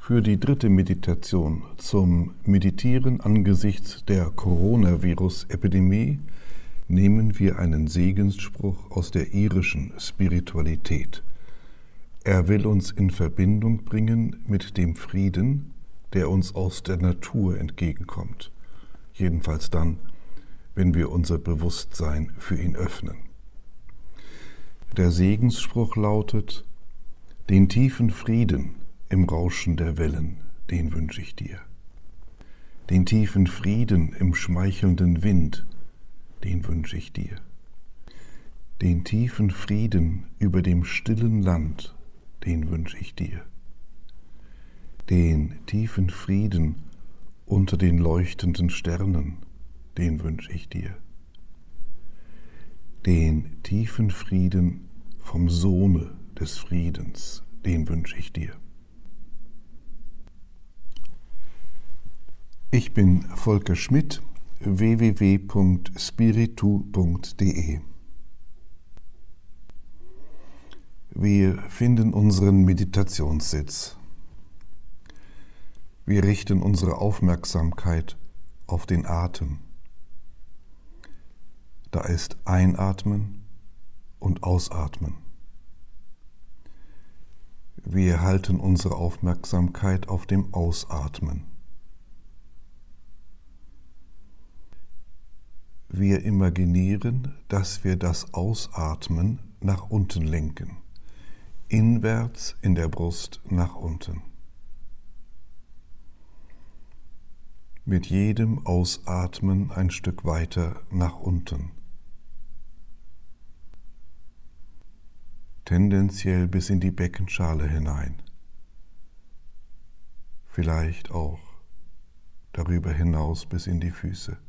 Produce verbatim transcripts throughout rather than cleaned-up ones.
Für die dritte Meditation zum Meditieren angesichts der Coronavirus-Epidemie nehmen wir einen Segensspruch aus der irischen Spiritualität. Er will uns in Verbindung bringen mit dem Frieden, der uns aus der Natur entgegenkommt. Jedenfalls dann, wenn wir unser Bewusstsein für ihn öffnen. Der Segensspruch lautet: Den tiefen Frieden im Rauschen der Wellen, den wünsche ich dir. Den tiefen Frieden im schmeichelnden Wind, den wünsche ich dir. Den tiefen Frieden über dem stillen Land, den wünsche ich dir. Den tiefen Frieden unter den leuchtenden Sternen, den wünsche ich dir. Den tiefen Frieden vom Sohne des Friedens, den wünsche ich dir. Ich bin Volker Schmidt, w w w punkt spiritu punkt d e. Wir finden unseren Meditationssitz. Wir richten unsere Aufmerksamkeit auf den Atem. Da ist Einatmen und Ausatmen. Wir halten unsere Aufmerksamkeit auf dem Ausatmen. Wir imaginieren, dass wir das Ausatmen nach unten lenken, inwärts in der Brust nach unten. Mit jedem Ausatmen ein Stück weiter nach unten. Tendenziell bis in die Beckenschale hinein. Vielleicht auch darüber hinaus bis in die Füße.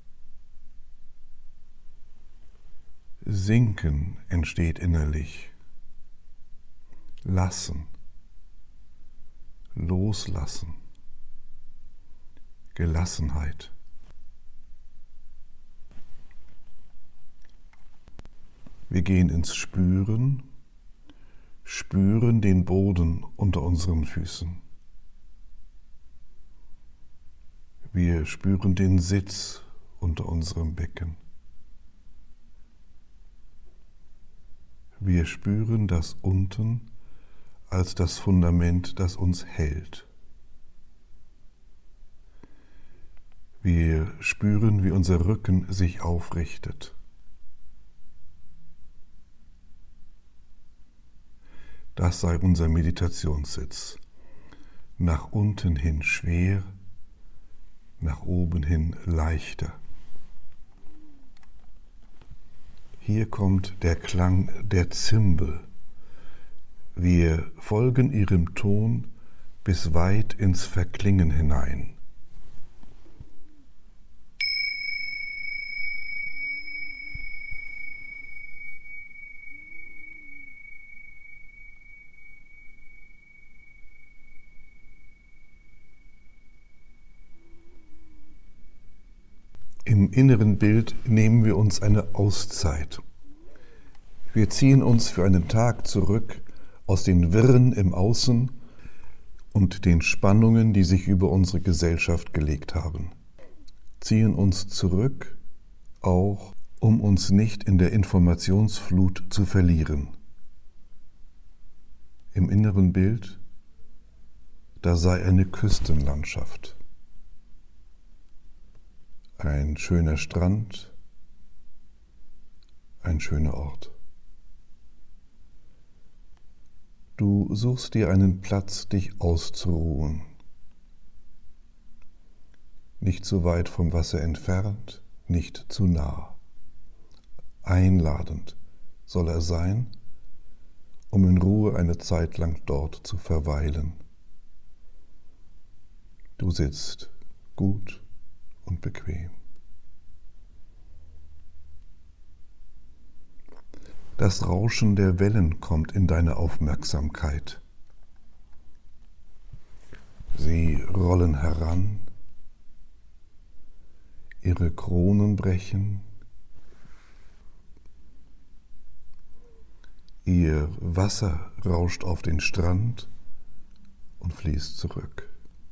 Sinken entsteht innerlich. Lassen. Loslassen. Gelassenheit. Wir gehen ins Spüren, spüren den Boden unter unseren Füßen. Wir spüren den Sitz unter unserem Becken. Wir spüren das Unten als das Fundament, das uns hält. Wir spüren, wie unser Rücken sich aufrichtet. Das sei unser Meditationssitz. Nach unten hin schwer, nach oben hin leichter. Hier kommt der Klang der Zimbel. Wir folgen ihrem Ton bis weit ins Verklingen hinein. Im inneren Bild nehmen wir uns eine Auszeit. Wir ziehen uns für einen Tag zurück aus den Wirren im Außen und den Spannungen, die sich über unsere Gesellschaft gelegt haben. Ziehen uns zurück, auch um uns nicht in der Informationsflut zu verlieren. Im inneren Bild, da sei eine Küstenlandschaft. Ein schöner Strand, ein schöner Ort. Du suchst dir einen Platz, dich auszuruhen. Nicht zu weit vom Wasser entfernt, nicht zu nah. Einladend soll er sein, um in Ruhe eine Zeit lang dort zu verweilen. Du sitzt gut und bequem. Das Rauschen der Wellen kommt in deine Aufmerksamkeit. Sie rollen heran, ihre Kronen brechen, ihr Wasser rauscht auf den Strand und fließt zurück.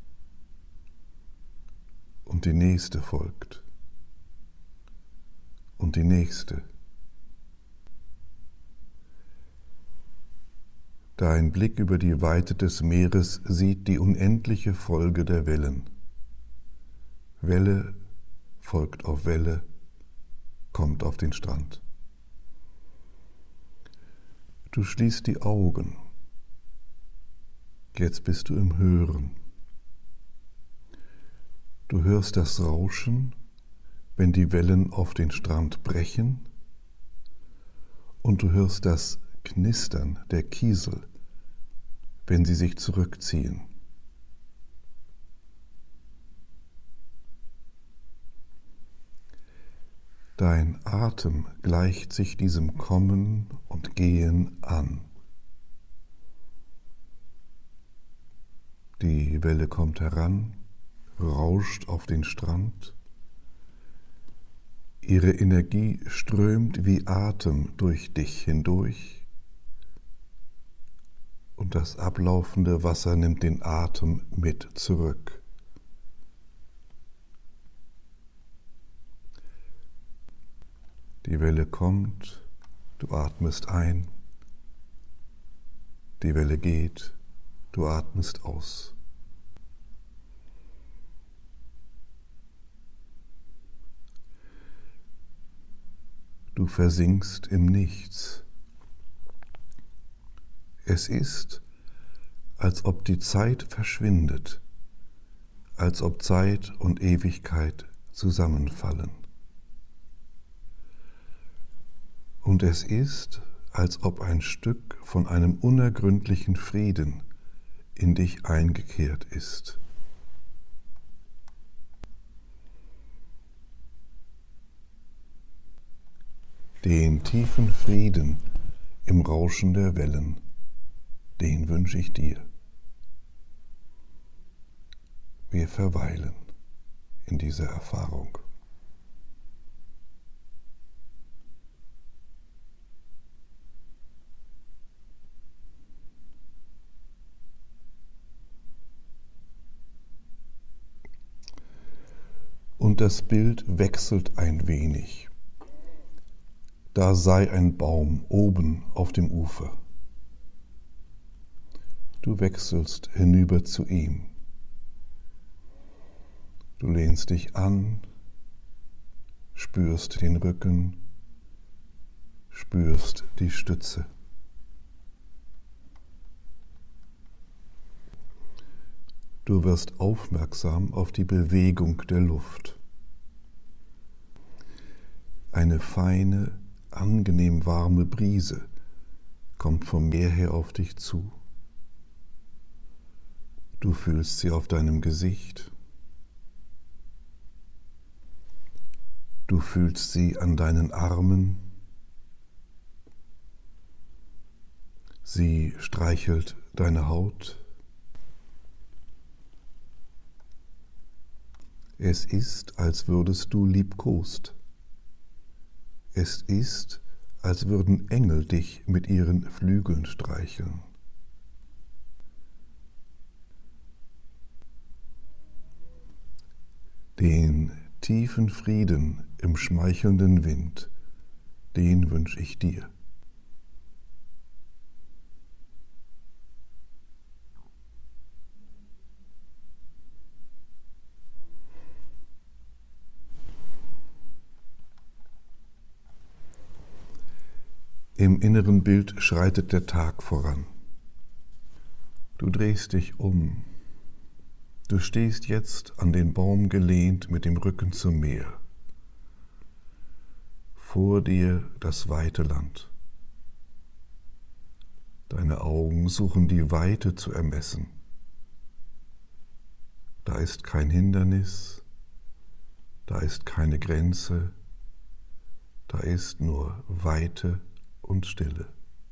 Und die nächste folgt. Und die nächste. Dein Blick über die Weite des Meeres sieht die unendliche Folge der Wellen. Welle folgt auf Welle, kommt auf den Strand. Du schließt die Augen. Jetzt bist du im Hören. Du hörst das Rauschen, wenn die Wellen auf den Strand brechen, und du hörst das Knistern der Kiesel, wenn sie sich zurückziehen. Dein Atem gleicht sich diesem Kommen und Gehen an. Die Welle kommt heran, rauscht auf den Strand. Ihre Energie strömt wie Atem durch dich hindurch und das ablaufende Wasser nimmt den Atem mit zurück. Die Welle kommt, du atmest ein. Die Welle geht, du atmest aus. Du versinkst im Nichts. Es ist, als ob die Zeit verschwindet, als ob Zeit und Ewigkeit zusammenfallen. Und es ist, als ob ein Stück von einem unergründlichen Frieden in dich eingekehrt ist. Den tiefen Frieden im Rauschen der Wellen, den wünsche ich dir. Wir verweilen in dieser Erfahrung. Und das Bild wechselt ein wenig. Da sei ein Baum oben auf dem Ufer. Du wechselst hinüber zu ihm. Du lehnst dich an, spürst den Rücken, spürst die Stütze. Du wirst aufmerksam auf die Bewegung der Luft. Eine feine, angenehm warme Brise kommt vom Meer her auf dich zu. Du fühlst sie auf deinem Gesicht. Du fühlst sie an deinen Armen. Sie streichelt deine Haut. Es ist, als würdest du liebkost. Es ist, als würden Engel dich mit ihren Flügeln streicheln. Den tiefen Frieden im schmeichelnden Wind, den wünsche ich dir. Im inneren Bild schreitet der Tag voran. Du drehst dich um. Du stehst jetzt an den Baum gelehnt mit dem Rücken zum Meer. Vor dir das weite Land. Deine Augen suchen die Weite zu ermessen. Da ist kein Hindernis, da ist keine Grenze, da ist nur Weite und Stille.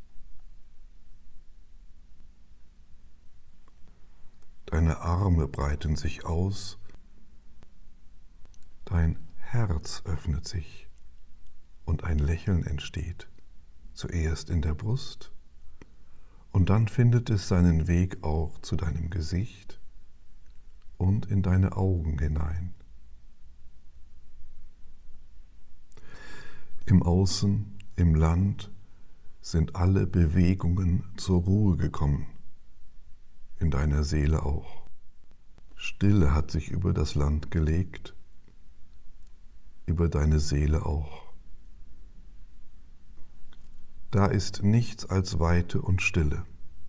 Deine Arme breiten sich aus, dein Herz öffnet sich und ein Lächeln entsteht, zuerst in der Brust Und dann findet es seinen Weg auch zu deinem Gesicht und in deine Augen hinein. Im Außen, im Land sind alle Bewegungen zur Ruhe gekommen, in deiner Seele auch. Stille hat sich über das Land gelegt, über deine Seele auch. Da ist nichts als Weite und Stille.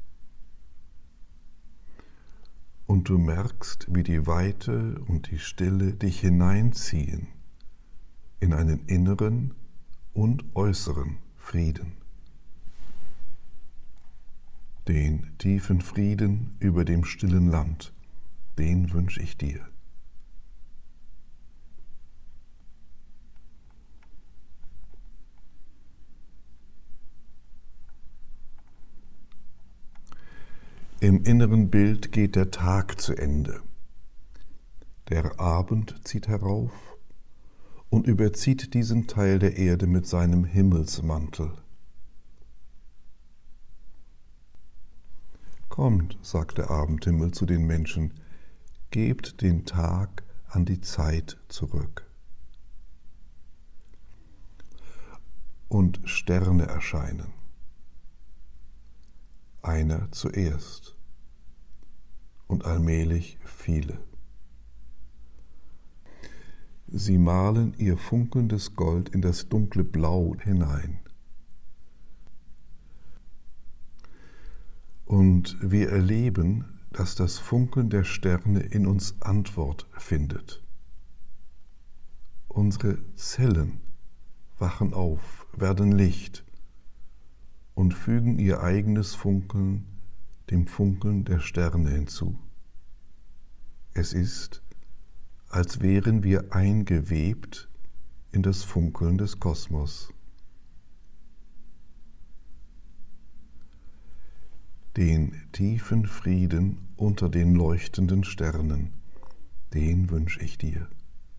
Und du merkst, wie die Weite und die Stille dich hineinziehen in einen inneren und äußeren Frieden. Den tiefen Frieden über dem stillen Land, den wünsche ich dir. Im inneren Bild geht der Tag zu Ende. Der Abend zieht herauf und überzieht diesen Teil der Erde mit seinem Himmelsmantel. Kommt, sagt der Abendhimmel zu den Menschen, gebt den Tag an die Zeit zurück. Und Sterne erscheinen. Einer zuerst und allmählich viele. Sie malen ihr funkelndes Gold in das dunkle Blau hinein. Und wir erleben, dass das Funkeln der Sterne in uns Antwort findet. Unsere Zellen wachen auf, werden Licht und fügen ihr eigenes Funkeln dem Funkeln der Sterne hinzu. Es ist, als wären wir eingewebt in das Funkeln des Kosmos. Den tiefen Frieden unter den leuchtenden Sternen, den wünsche ich dir.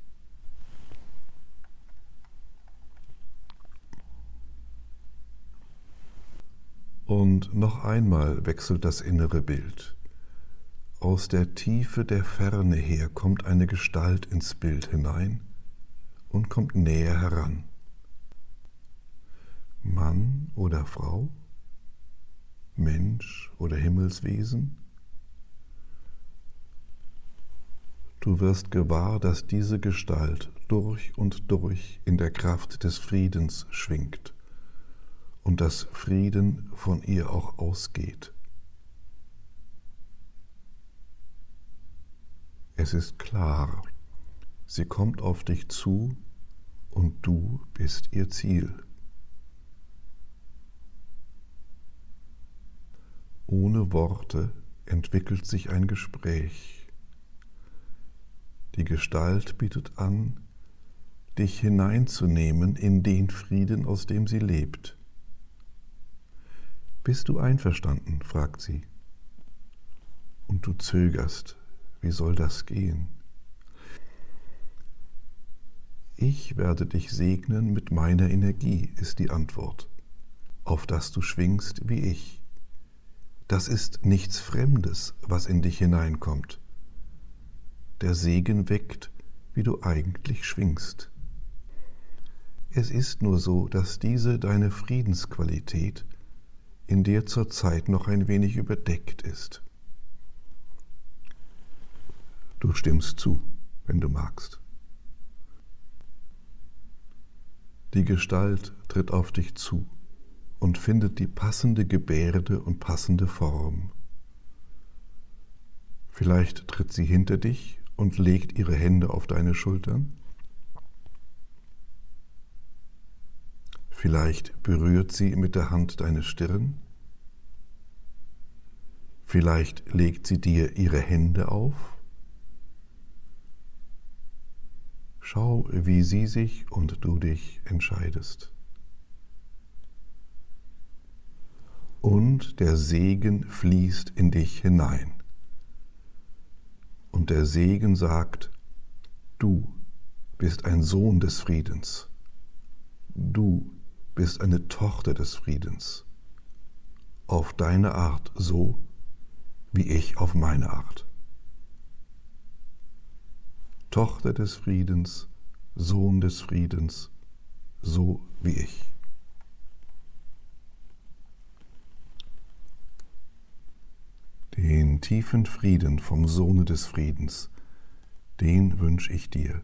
Und noch einmal wechselt das innere Bild. Aus der Tiefe der Ferne her kommt eine Gestalt ins Bild hinein und kommt näher heran. Mann oder Frau? Mensch oder Himmelswesen? Du wirst gewahr, dass diese Gestalt durch und durch in der Kraft des Friedens schwingt und dass Frieden von ihr auch ausgeht. Es ist klar, sie kommt auf dich zu und du bist ihr Ziel. Ohne Worte entwickelt sich ein Gespräch. Die Gestalt bietet an, dich hineinzunehmen in den Frieden, aus dem sie lebt. Bist du einverstanden? Fragt sie. Und du zögerst. Wie soll das gehen? Ich werde dich segnen mit meiner Energie, ist die Antwort, auf das du schwingst wie ich. Das ist nichts Fremdes, was in dich hineinkommt. Der Segen weckt, wie du eigentlich schwingst. Es ist nur so, dass diese deine Friedensqualität in dir zurzeit noch ein wenig überdeckt ist. Du stimmst zu, wenn du magst. Die Gestalt tritt auf dich zu und findet die passende Gebärde und passende Form. Vielleicht tritt sie hinter dich und legt ihre Hände auf deine Schultern. Vielleicht berührt sie mit der Hand deine Stirn. Vielleicht legt sie dir ihre Hände auf. Schau, wie sie sich und du dich entscheidest. Und der Segen fließt in dich hinein. Und der Segen sagt, du bist ein Sohn des Friedens. Du bist eine Tochter des Friedens. auf deine Art so, wie ich auf meine Art. Tochter des Friedens, Sohn des Friedens, so wie ich. Den tiefen Frieden vom Sohne des Friedens, den wünsche ich dir.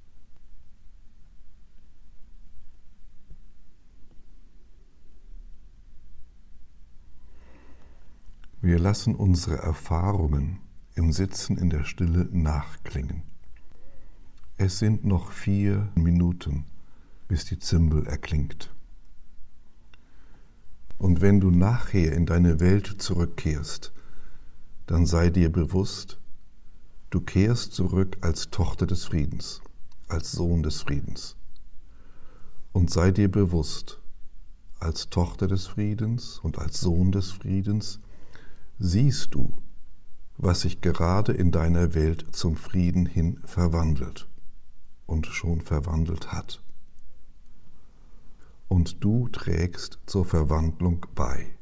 Wir lassen unsere Erfahrungen im Sitzen in der Stille nachklingen. Es sind noch vier Minuten, bis die Zimbel erklingt. Und wenn du nachher in deine Welt zurückkehrst, dann sei dir bewusst, du kehrst zurück als Tochter des Friedens, als Sohn des Friedens. Und sei dir bewusst, als Tochter des Friedens und als Sohn des Friedens siehst du, was sich gerade in deiner Welt zum Frieden hin verwandelt und schon verwandelt hat. Und du trägst zur Verwandlung bei.